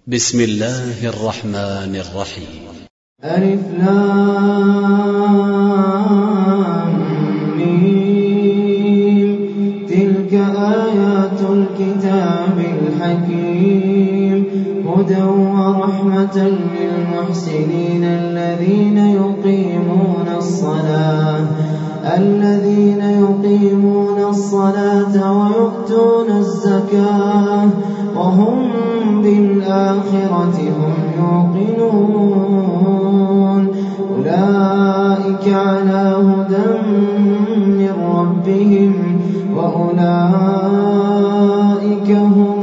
بسم الله الرحمن الرحيم. ألف لام ميم. تلك آيات الكتاب الحكيم هدى ورحمة للمحسنين الذين يقيمون الصلاة ويؤتون الزكاة وهم بالآخرة هم يوقنون أولئك على هدى من ربهم وأولئك هم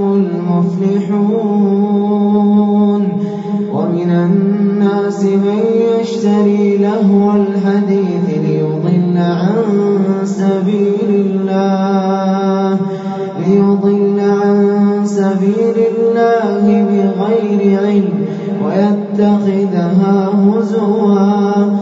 المفلحون. ومن الناس من يشتري لهو الحديث ليضل عن سبيل الله بغير علم ويتخذها هزوا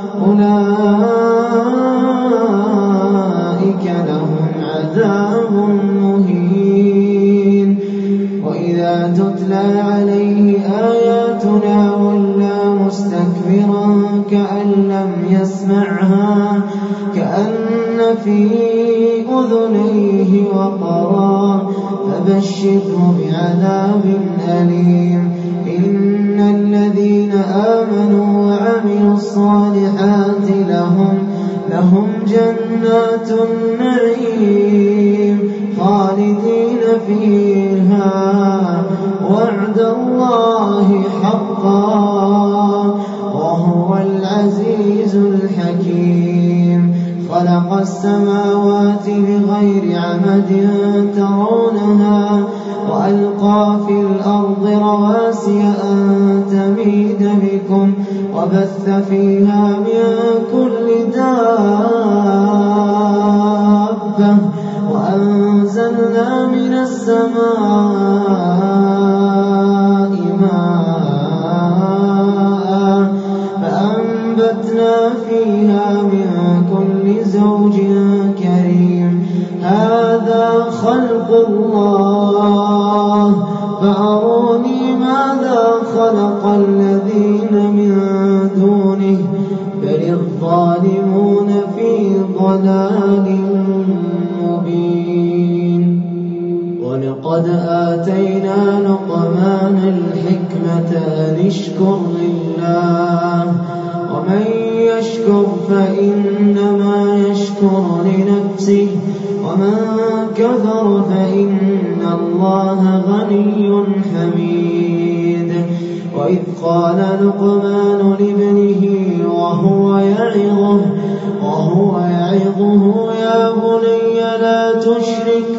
أولئك لهم عذاب مهين. وإذا تتلى عليه آياتنا ولى مستكبرا كأن لم يسمعها كأن في أذنيه وقرا فبشره بعذاب أليم. إن الذين آمنوا وعملوا الصالحات لهم جنات النعيم خالدين فيها وعد الله حقا وهو العزيز الحكيم. خلق السماوات بغير عمد ترونها وألقى في الأرض رواسي أن تميد بكم وبث فيها من كل دابة وأنزلنا من السماء ماء فأنبتنا فيها من كل زوج كريم. هذا خلق الله فأروني ماذا خلق الذين من دونه بل الظالمون في ضلال مبين. ولقد آتينا لقمان الحكمة أن اشكر لله ومن يشكر فإنما يشكر لنفسه ومن كفر فإن الله غني حميد. وإذ قال لقمان لابنه وهو يعظه يا بني لا تشرك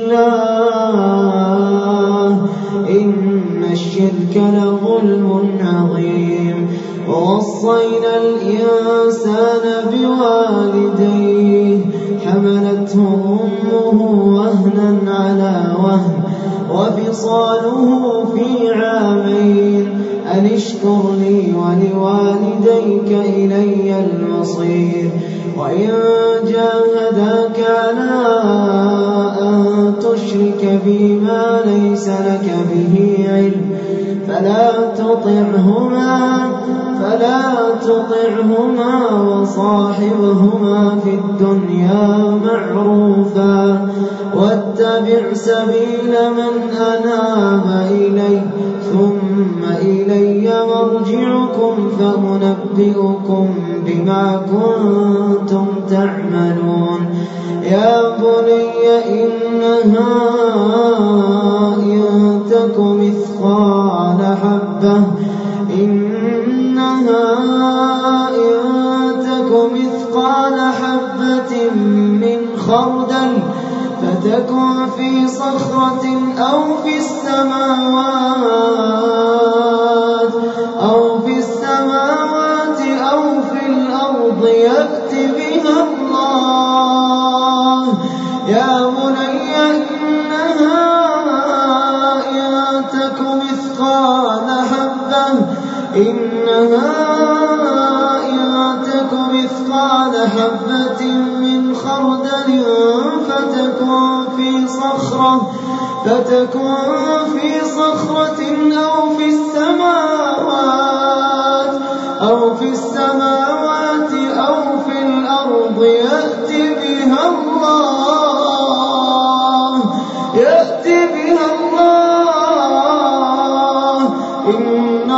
بالله إن الشرك لظلم عظيم. ووصينا الإنسان بوالديه حملته أمه وهنا على وهن وفصاله في عامين أن اشكر لي ولوالديك إلي المصير. وإن جاهداك على أن تشرك بي ما ليس لك به علم فلا تطعهما وصاحبهما في الدنيا معروفا واتبع سبيل من أناب إلي ثم إلي مرجعكم فأنبئكم بما كنتم تعملون. يا بني إنها إن تك مثقال حبة من خردل فتكن في صخرة أو في السماوات أو في الأرض يأت بها الله. يا بني إنها إن تك مثقال حبة من خردل فتكن في صخرة أو في السماوات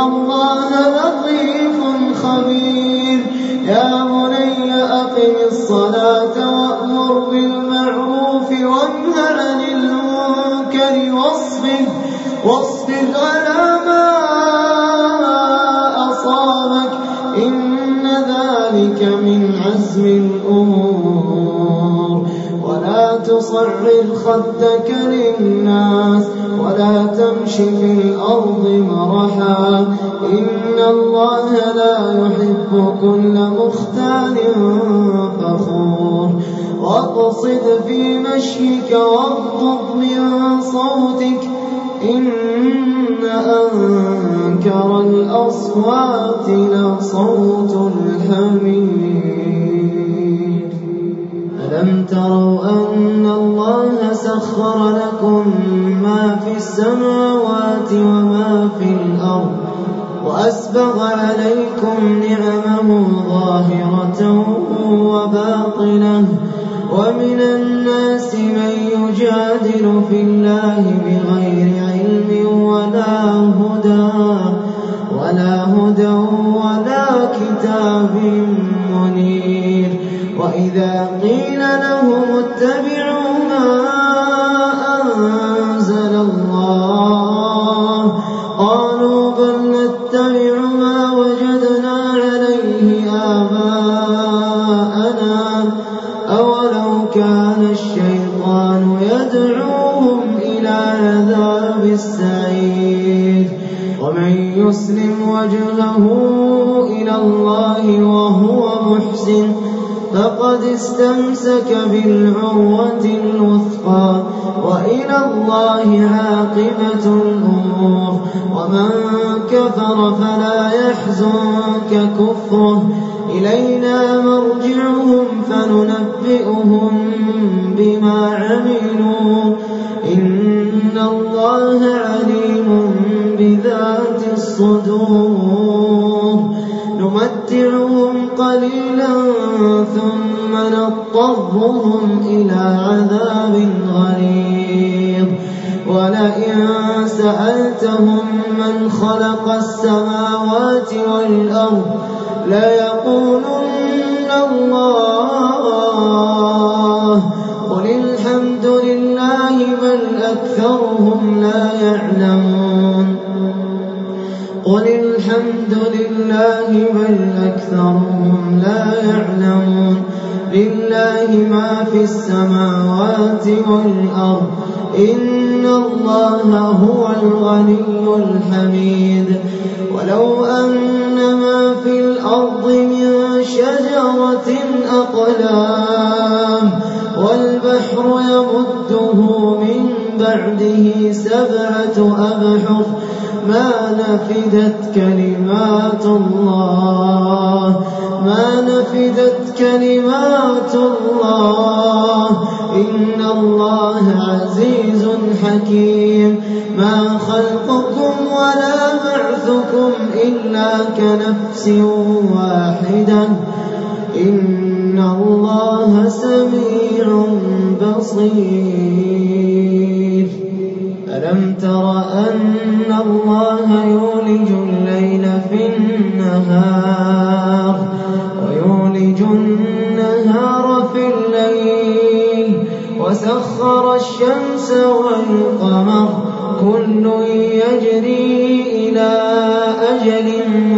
الله لطيف خبير يا بني أقم الصلاة وأمر بالمعروف وانه عن المنكر واصبر على ما أصابك إن ذلك من عزم الأمور ولا تصعر خدك للناس ولا تمش في الأرض مرحا إن الله لا يحب كل مختال فخور واقصد في مشيك واغضض من صوتك إن أنكر الأصوات لصوت الحمير ألم تروا أن الله سخر لكم ما في السماوات وما في الأرض وأسبغ عليكم نعمه ظاهرة وباطنة ومن الناس من يجادل في الله بغير علم ولا هدى ولا كتاب منير وإذا قيل لهم اتبعوا ما أنزل الله قالوا بل نتبع ما وجدنا عليه آباءنا أولو كان الشيطان يدعوهم إلى عذاب السعير ومن يسلم وجهه إلى الله وهو محسن فقد استمسك بالعروة الوثقى وإلى الله عاقبة الأمور ومن كفر فلا يحزنك كفره إلينا مرجعهم فننبئهم بما عملوا إن الله عليم بذات الصدور نمتعهم قليلا ثم نضطرهم إلى عذاب غليظ ولئن سألتهم من خلق السماوات والأرض ليقولن الله قل الحمد لله بل أكثرهم لا يعلمون قل الحمد لله بل أكثرهم لا يعلمون لله ما في السماوات والأرض إن الله هو الغني الحميد ولو أن ما في الأرض من شجرة أقلام والبحر يمده من بعده 7 أبحر ما نفدت كلمات الله إن الله عزيز حكيم ما خلقكم ولا بعثكم إلا كنفس واحدة إن الله سميع بصير ألم تر أن الله يولج الليل في النهار ويولج النهار في الليل وسخر الشمس والقمر كل يجري إلى أجل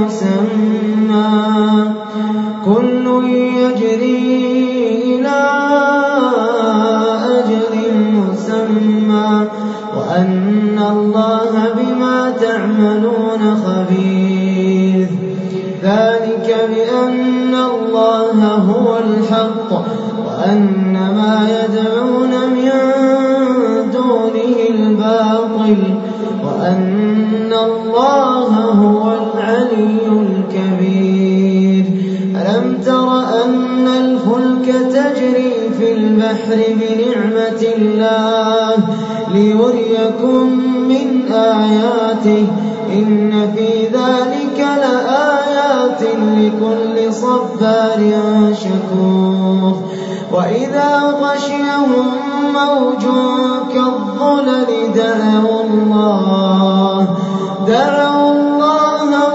مسمى وأن الله بما تعملون خبير ذلك بأن الله هو الحق وأن ما يدعون من دونه الباطل وأن الله هو العلي الكبير ألم تر أن الفلك تجري في البحر بنعمة الله ليريكم من آياته إن في ذلك لآيات لكل صبار شكور وإذا غشيهم موج كالظلل دعوا الله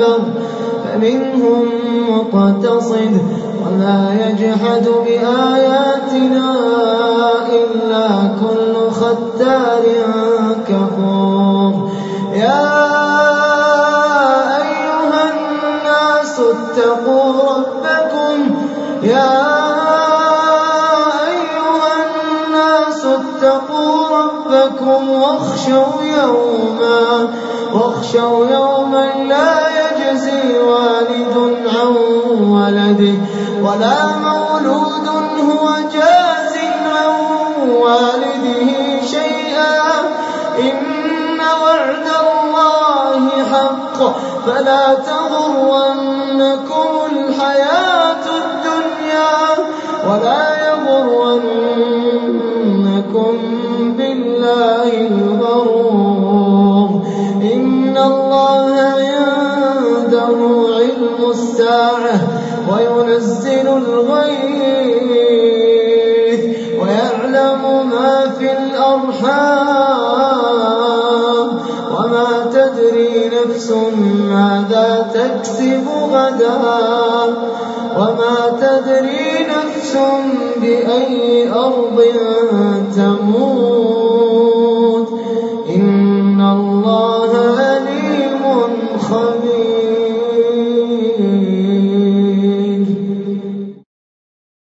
البر فمنهم مقتصد وما يجحد بآياتنا إلا كل ختار كفور يا أيها الناس اتقوا ربكم واخشوا يوما لا يجزي والد عن ولده ولا مولود هو جاز عن والده شيئا إن وعد الله حق فلا تغرنكم الحياة الدنيا ولا يغرنكم بالله الغرور إن الله عنده علم الساعة وينزل الغيث ويعلم ما في الأرحام وما تدري نفس ماذا تكسب غدا وما تدري نفس بأي أرض تموت